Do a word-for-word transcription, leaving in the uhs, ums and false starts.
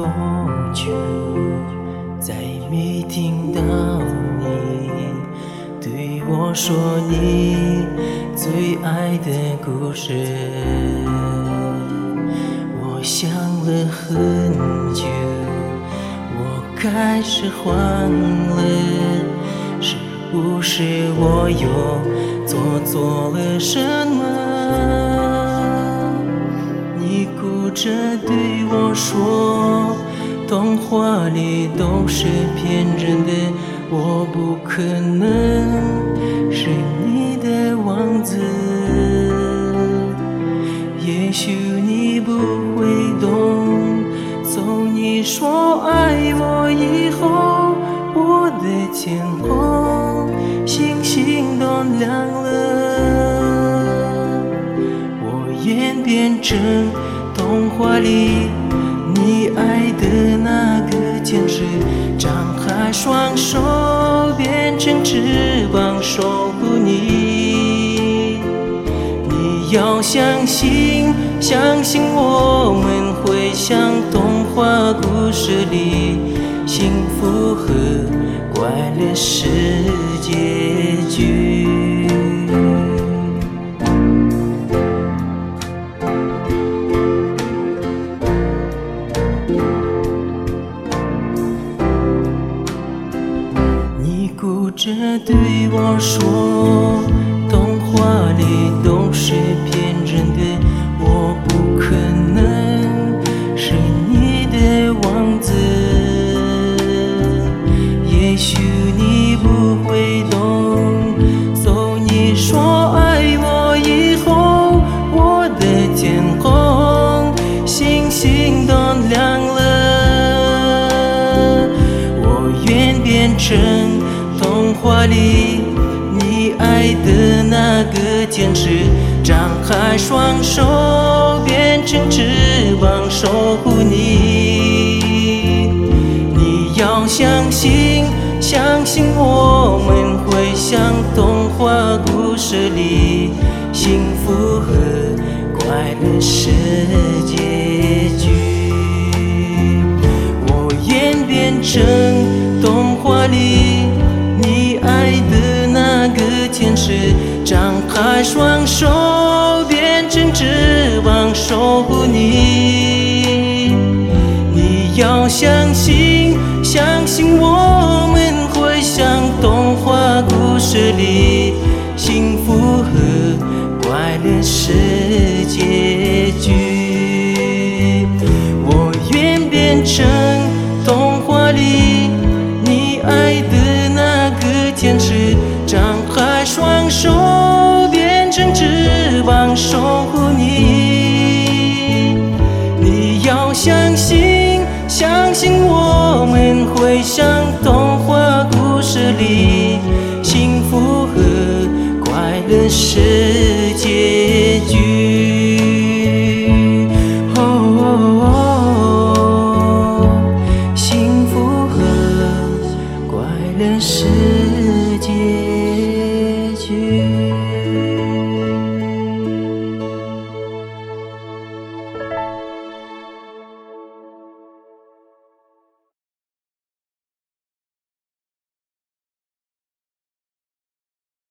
多久，再没听到你对我说你最爱的故事。我想了很久，我开始慌了，是不是我又做错了什么？你哭着对我说，童话里都是骗人的，我不可能是你的王子。也许你不会懂，从你说爱我以后，我的天空星星都亮了。我愿变成童话里你爱的那个天使，张开双手变成翅膀守护你。你要相信，相信我们会像童话故事里幸福和快乐是结局。你哭着对我说，童话里都是骗人的，我不可能是你的王子。也许你不会懂，从你说爱我以后，我的天空星星都亮了。我愿变成童话里你爱的那个天使，张开双手变成翅膀守护你。你要相信，相信我们会像童话故事里幸福和快乐是结局。我愿变成童话里你爱的那个天使，张开双手变成翅膀守护你。你要相信，相信我们会像童话故事里幸福和快乐是结局。我愿变成童话里你爱的那个天使，张开双手变成翅膀守护你。你要相信，相信我们会像童话故事里